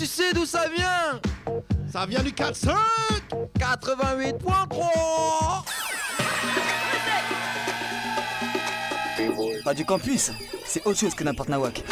tu sais d'où ça vient? Ça vient du 4-5 88.3. Radio Campus, c'est autre chose que n'importe nawak.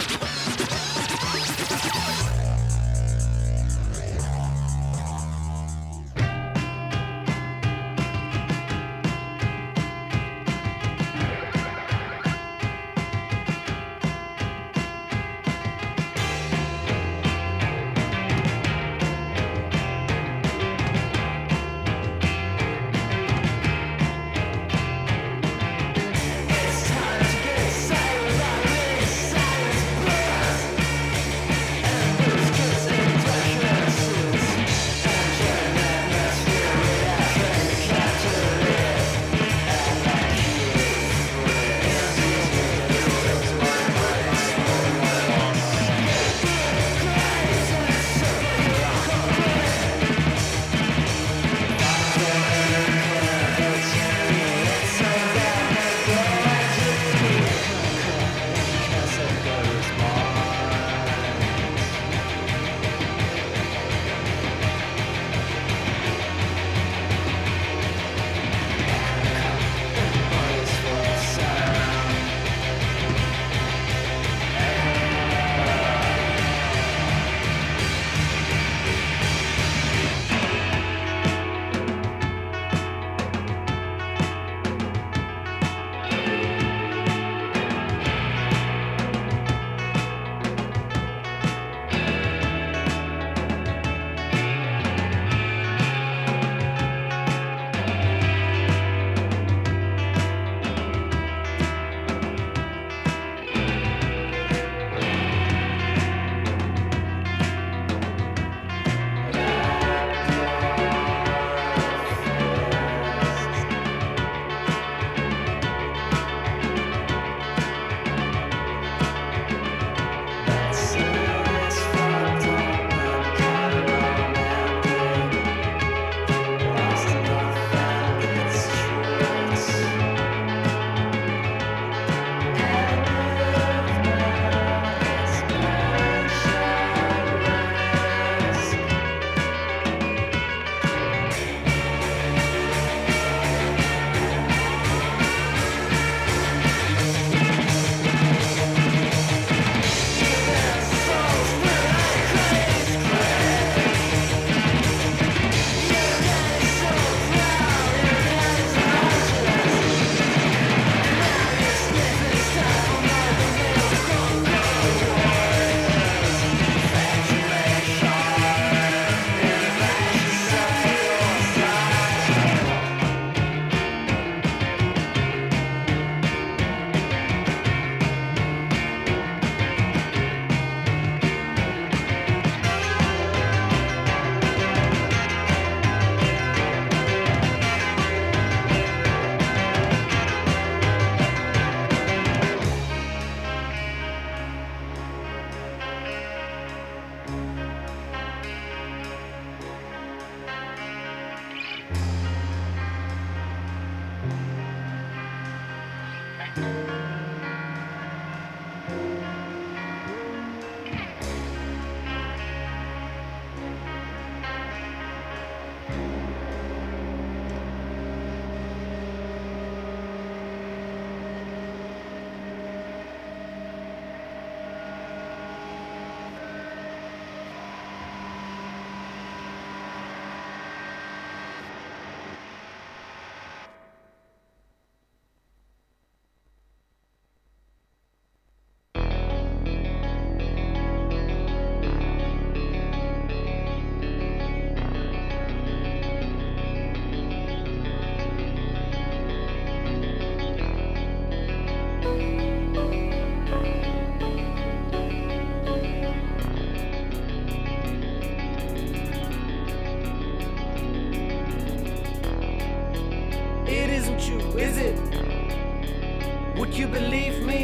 you believe me?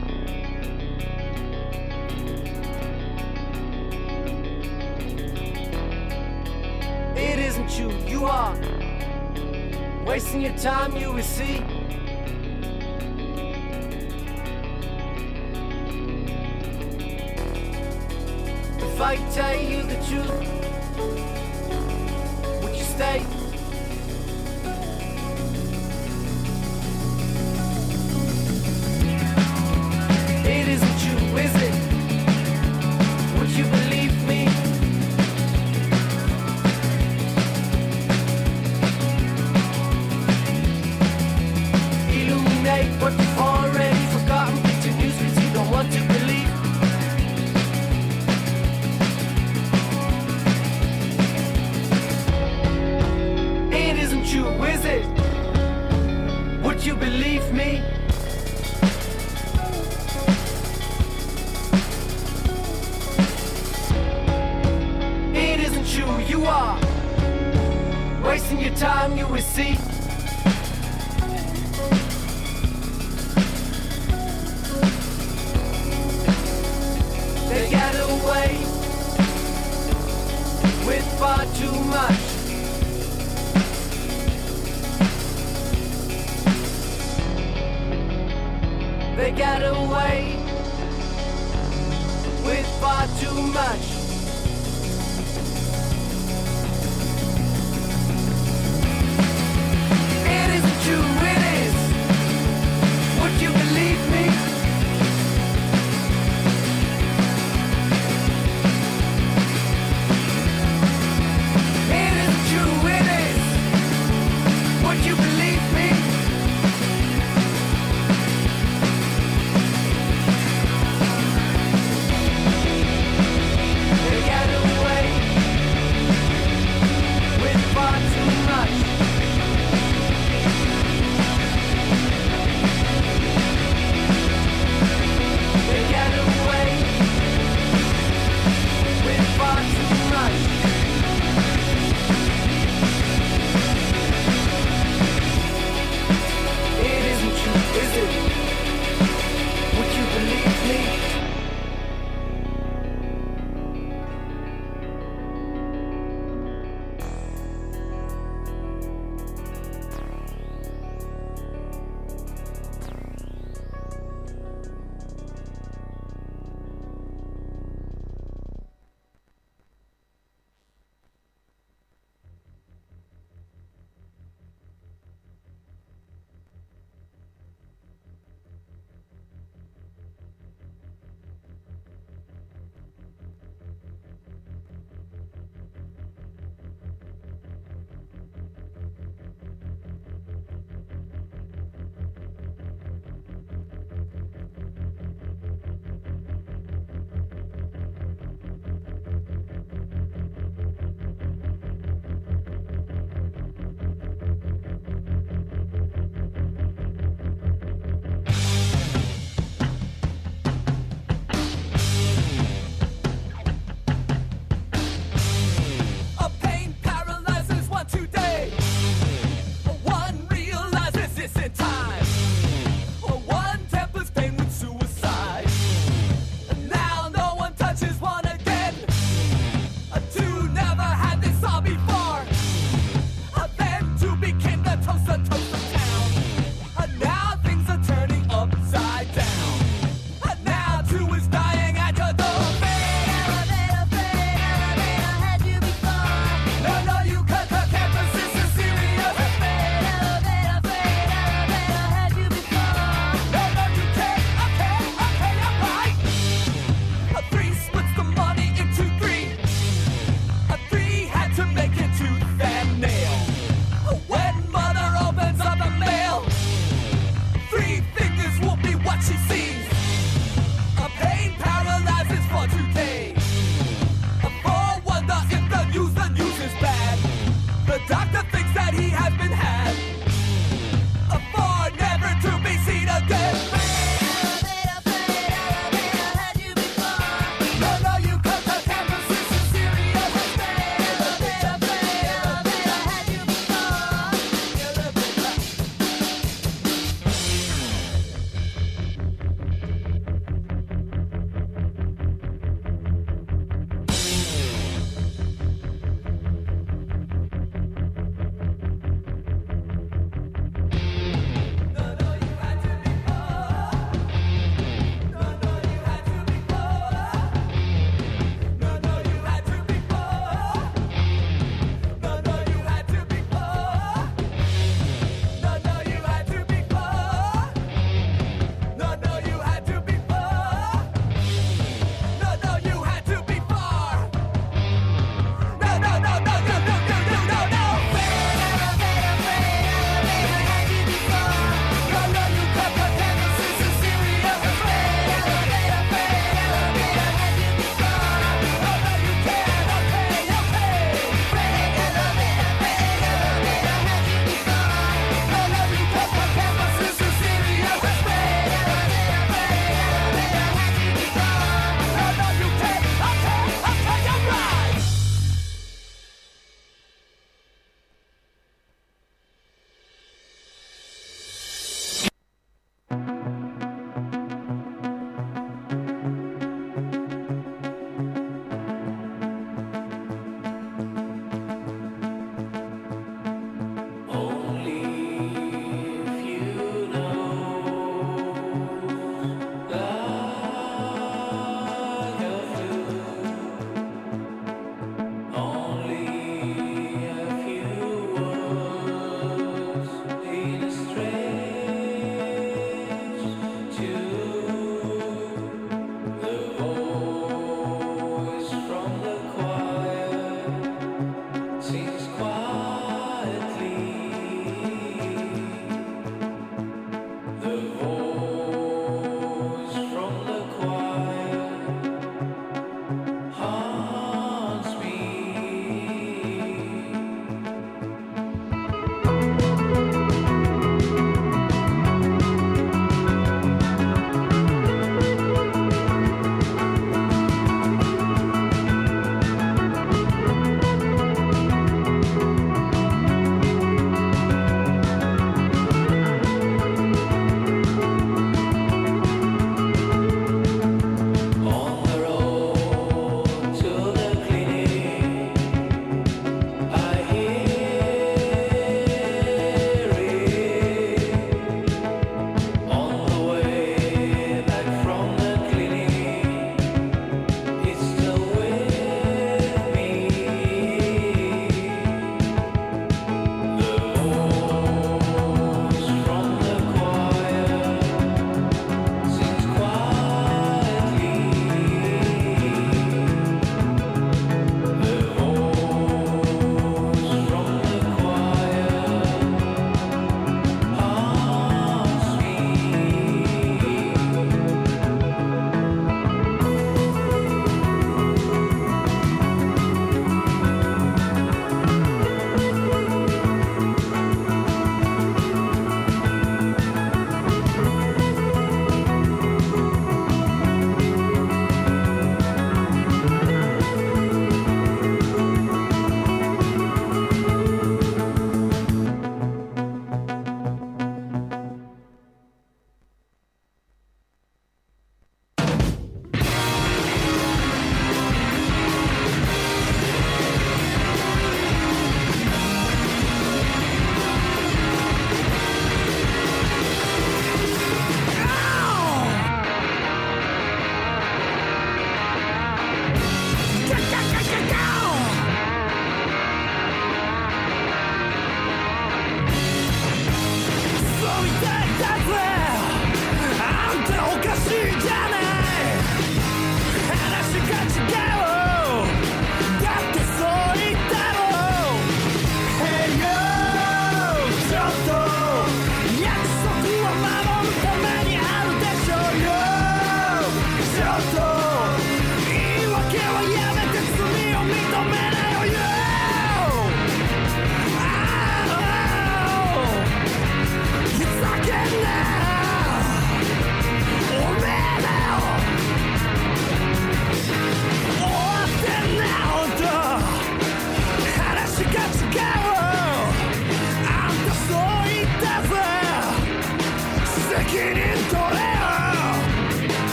It isn't you, you are wasting your time, you will see. If I tell you the truth, would you stay? It isn't true, is it? Would you believe me? Illuminate what you've already forgotten. Get your news 'cause you don't want to believe. It isn't true, is it? Would you believe me? It isn't true, you are wasting your time, you will see. They get away with far too much. They get away with far too much. It isn't true, it is. Would you believe me? It isn't true, it is. Would you believe me?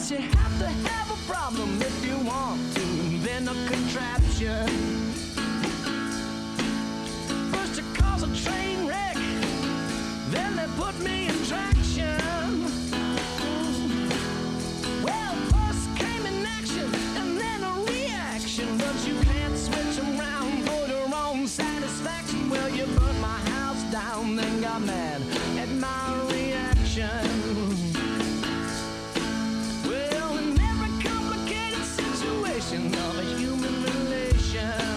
Plus you have to have a problem if you want to invent a contraption. First you cause a train wreck, then they put me in traction. Well, first came an action and then a reaction, but you can't switch them round for your own satisfaction. Well, you burnt my house down, then got mad at my reaction. Well, in every complicated situation of a human relation,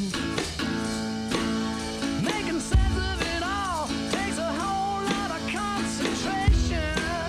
making sense of it all takes a whole lot of concentration.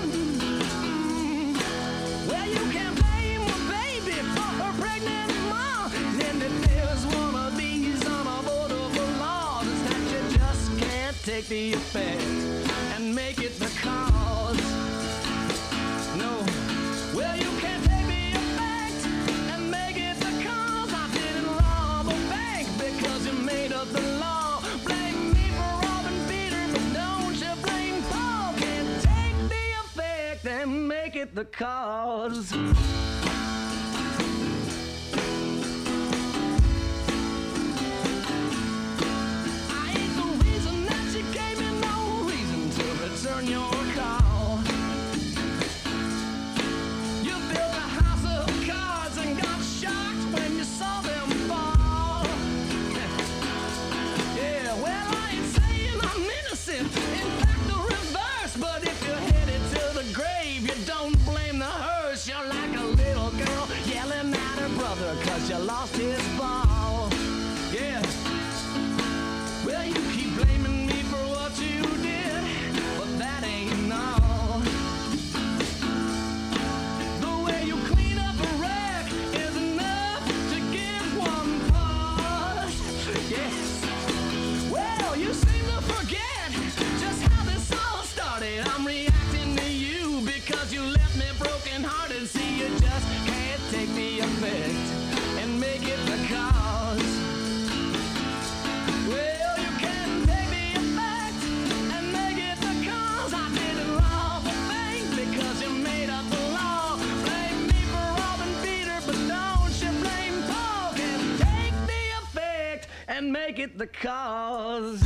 Well, you can't blame a baby for her pregnant mom. Then if there's one of these unavoidable laws, it's that you just can't take the effect and make it the cause. No, well, you can't take the effect and make it the cause. I didn't rob a bank because you made up the law. Blame me for robbing Peter, but don't you blame Paul. Can't take the effect and make it the cause. I ain't the reason that you gave me no reason to return your call. You built a house of cards and got shocked when you saw them fall. Yeah, well, I ain't saying I'm innocent, in fact the reverse. But if you're headed to the grave, you don't blame the hearse. You're like a little girl yelling at her brother 'cause you lost his ball. Yeah. Well, you keep blaming me for what you did, but that ain't all. The way you clean up a wreck is enough to give one pause. Yes. Well, you seem to forget just how this all started. I'm reacting to you because you left me broken-hearted. See, you just can't take the effect and make it the cause. Well, you can't take the effect and make it the cause. I didn't rob a bank because you made up the law. Blame me for robbing Peter, but don't you blame Paul. Can't take the effect and make it the cause.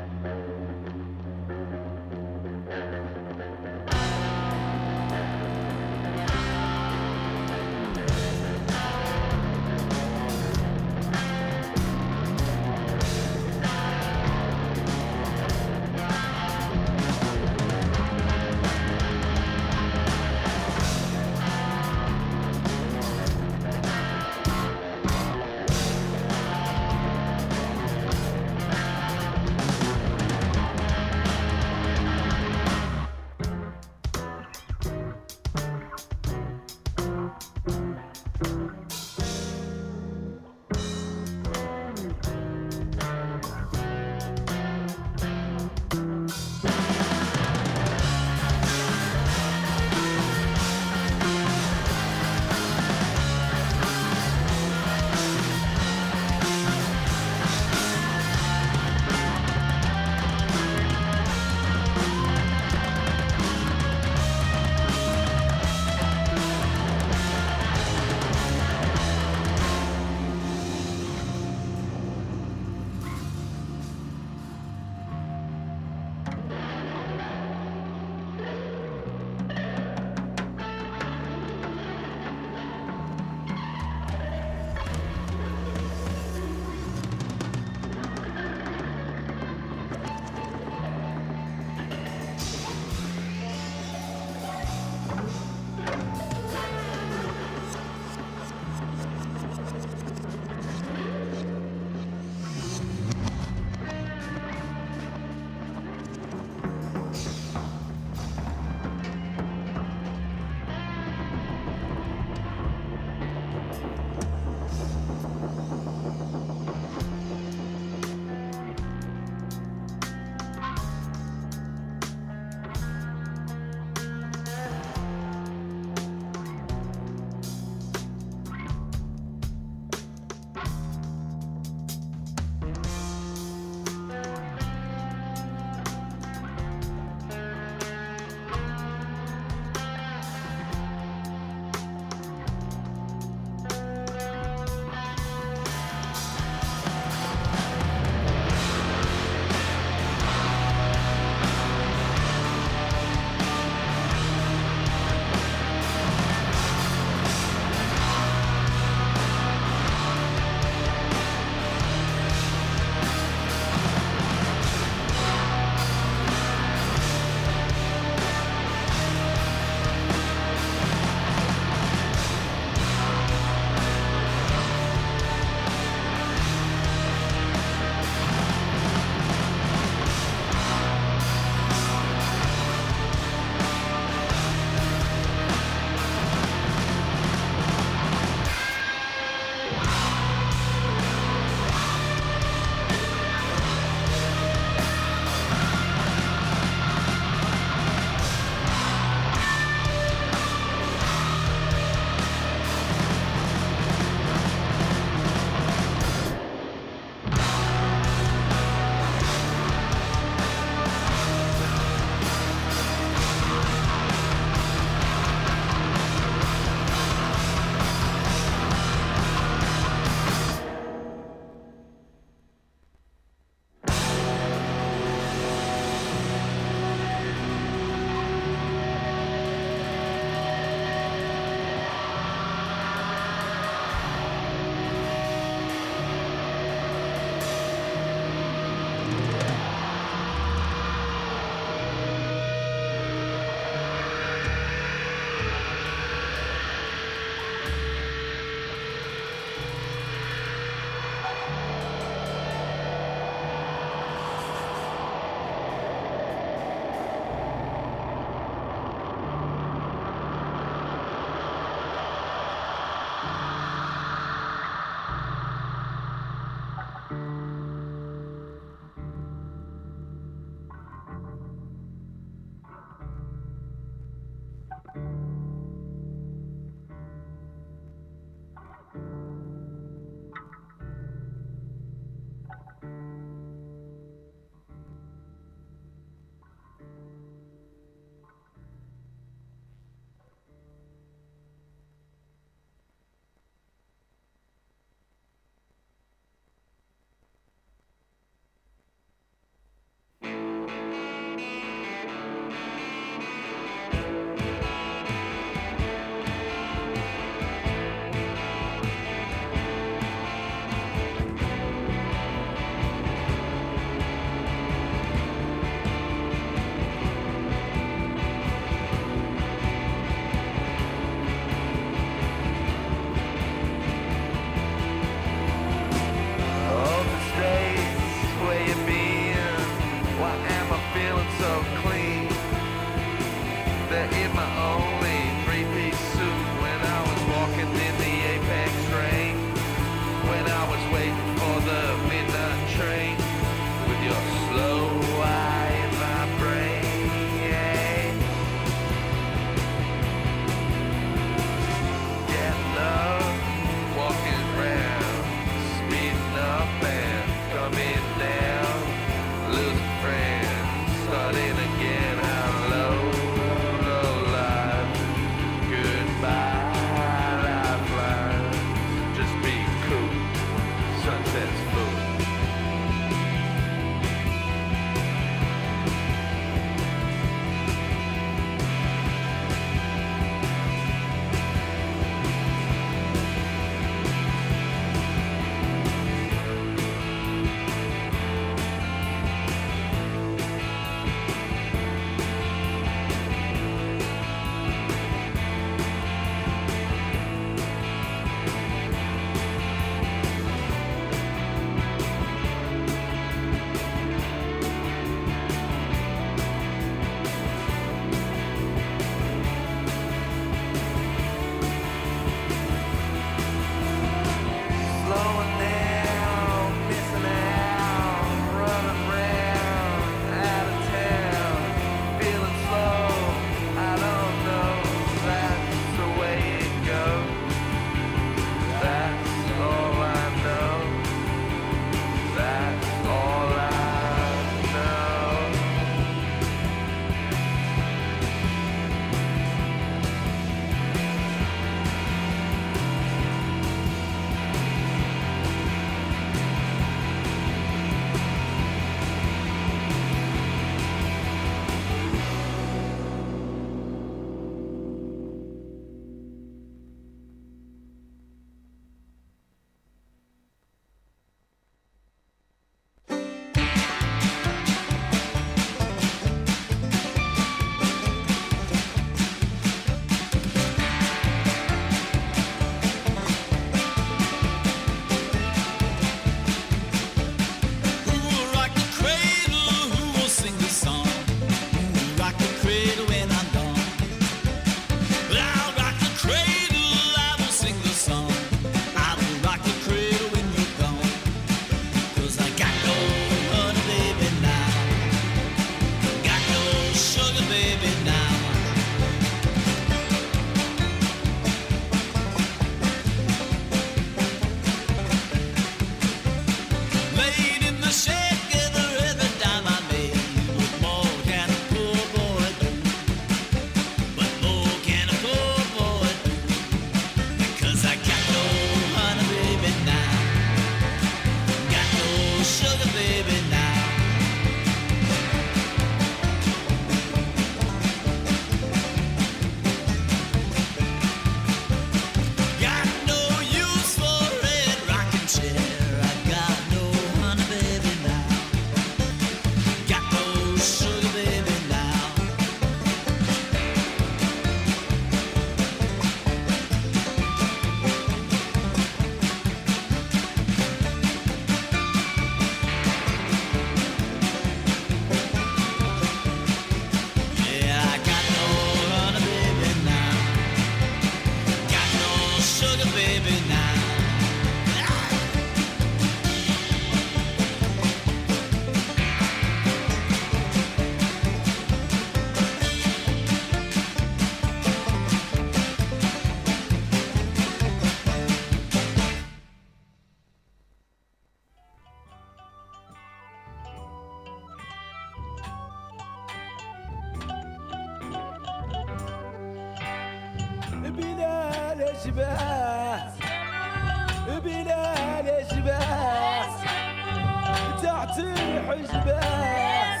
الاشباح بلاد اشباح تحت الحجباح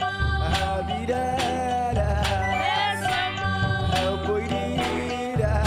بلاد بويريرا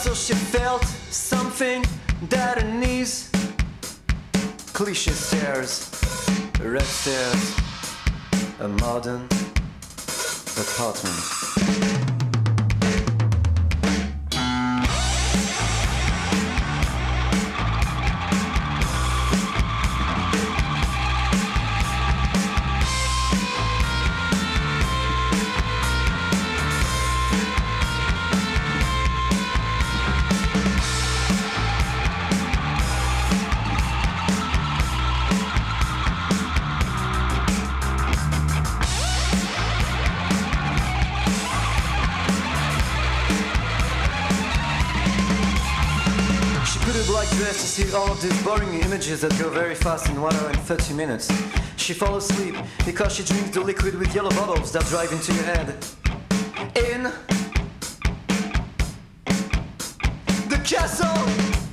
castle she felt something that her knees. Cliché stairs, red stairs, a modern apartment. Dress to see all of these boring images that go very fast in 1 hour and 30 minutes. She falls asleep because she drinks the liquid with yellow bubbles that drive into your head. In the castle.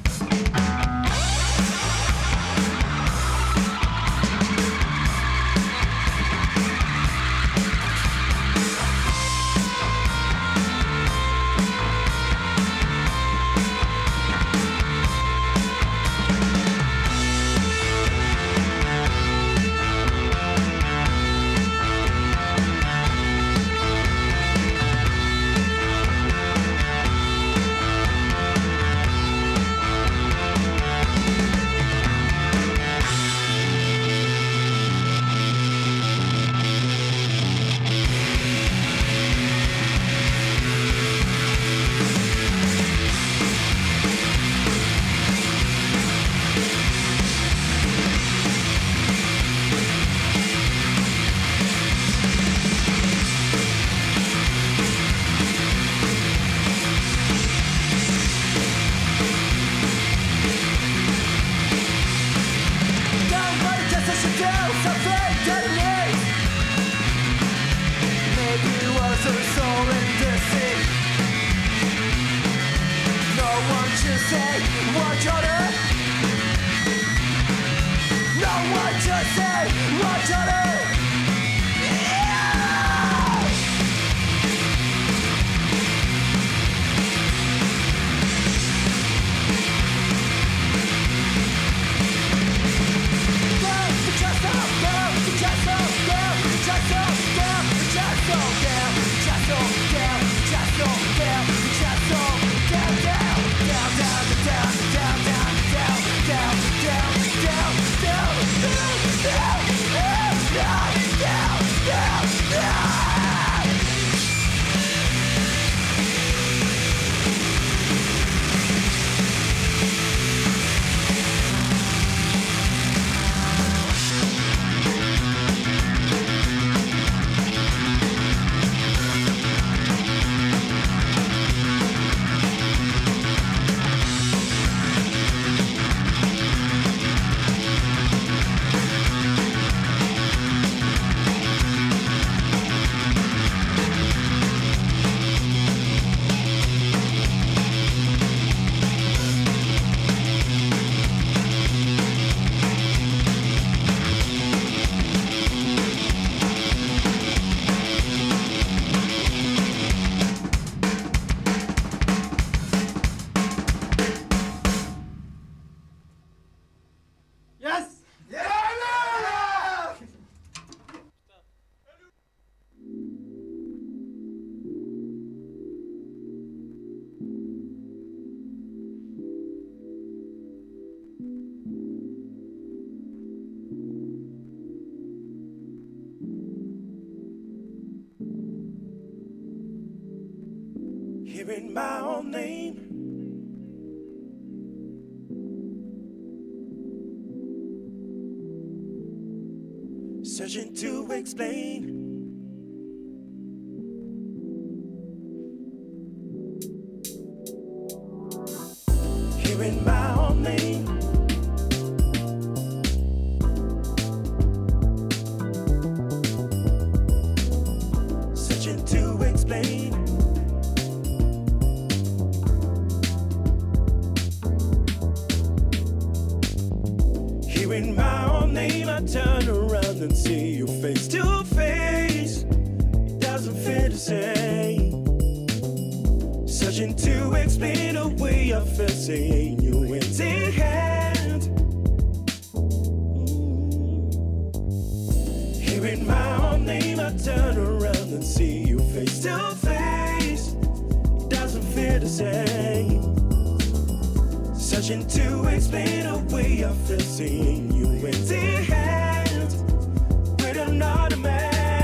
Hearing my own name, searching to explain. Hearing my own name, searching to explain. Hearing my own name, I turn around and see you face to face. It doesn't feel the same. Searching to explain the way I feel seeing you empty hand. Hearing my own name, I turn around and see you face to face. It doesn't feel the same. Searching to explain the way I feel seeing you empty hand with another man.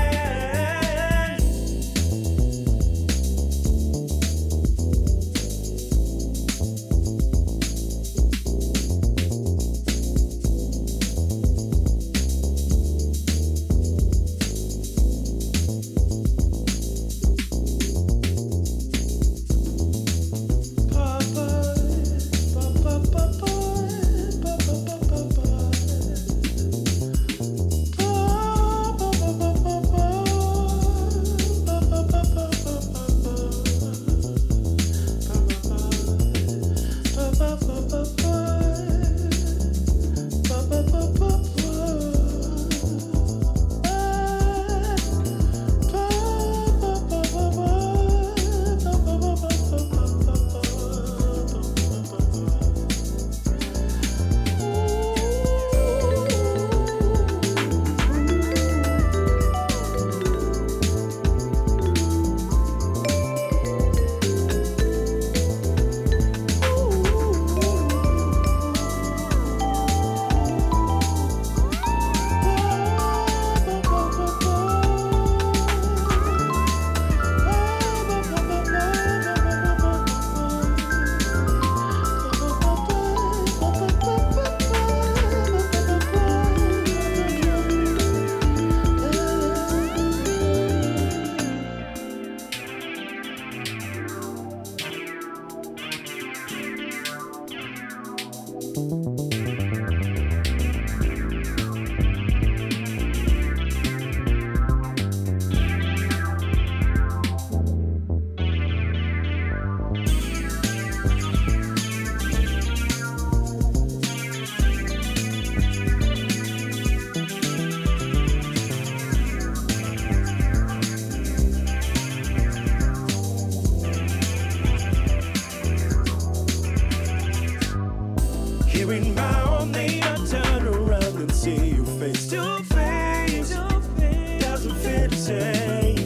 Hearing my own name, I turn around and see you face to face. Doesn't feel the same.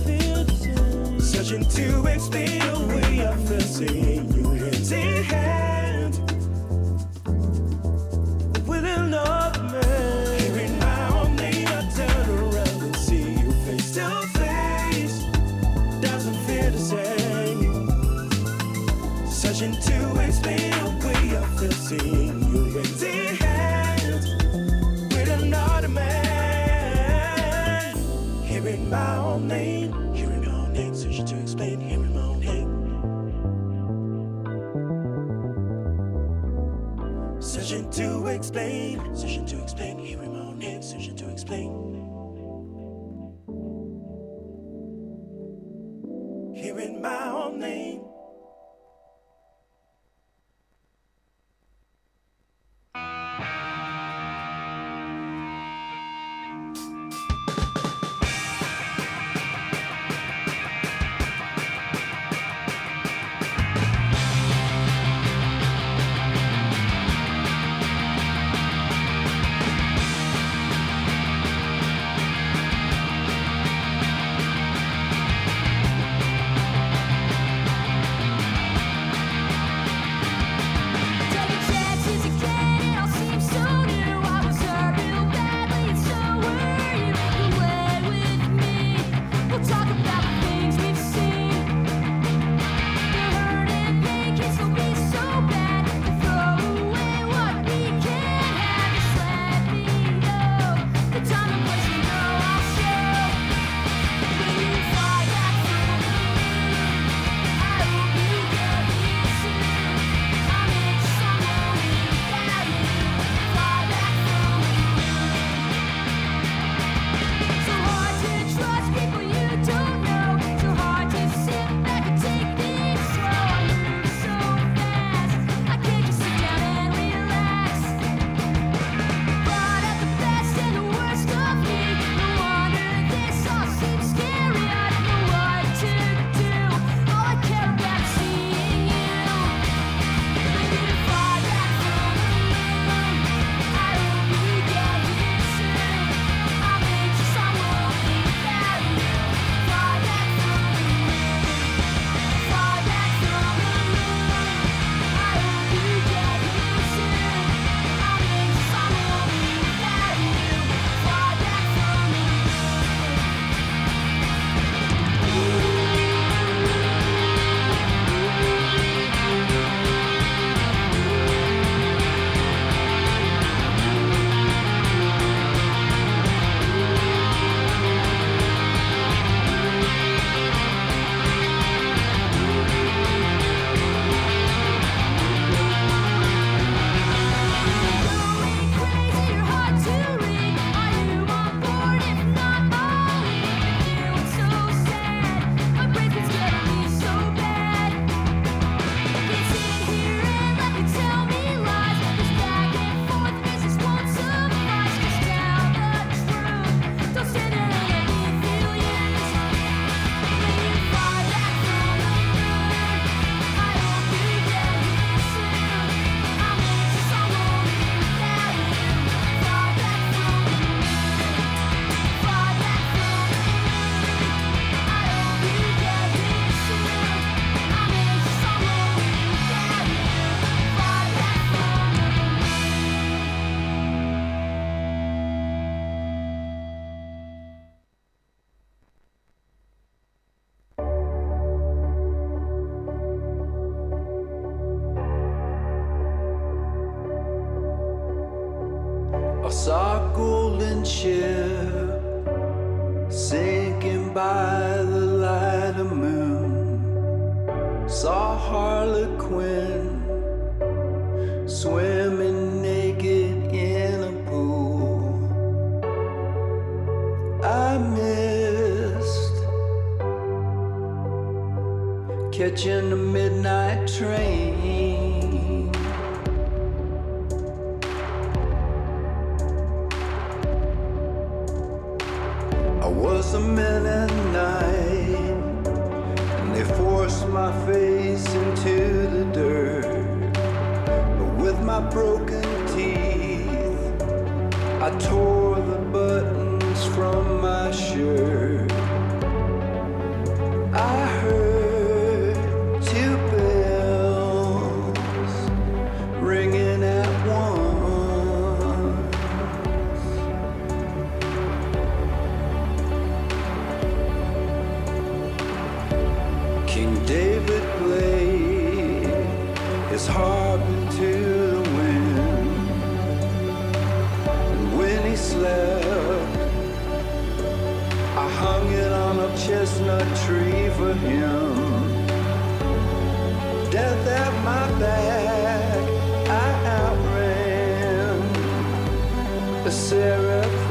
Searching to explain the way I feel seeing you empty hand with another man. Hearing my own name, I turn around and see you face to face. Doesn't feel the same. Searching to explain the way I feel seeing you empty hand with another man. Hearing my own name, searching to explain, hearing my own name. Searching to explain, hearing my own name, searching to explain. Hearing my own name. Sitting by the light of moon, saw Harlequin swimming naked in a pool. I missed catching the midnight train. I was a men at night, and they forced my face into the dirt. But with my broken teeth, I tore the buttons from my shirt. I heard two bells ringing at once. King David played his harp into the wind, and when he slept, I hung it on a chestnut tree for him. Death at my back, I outran the seraph.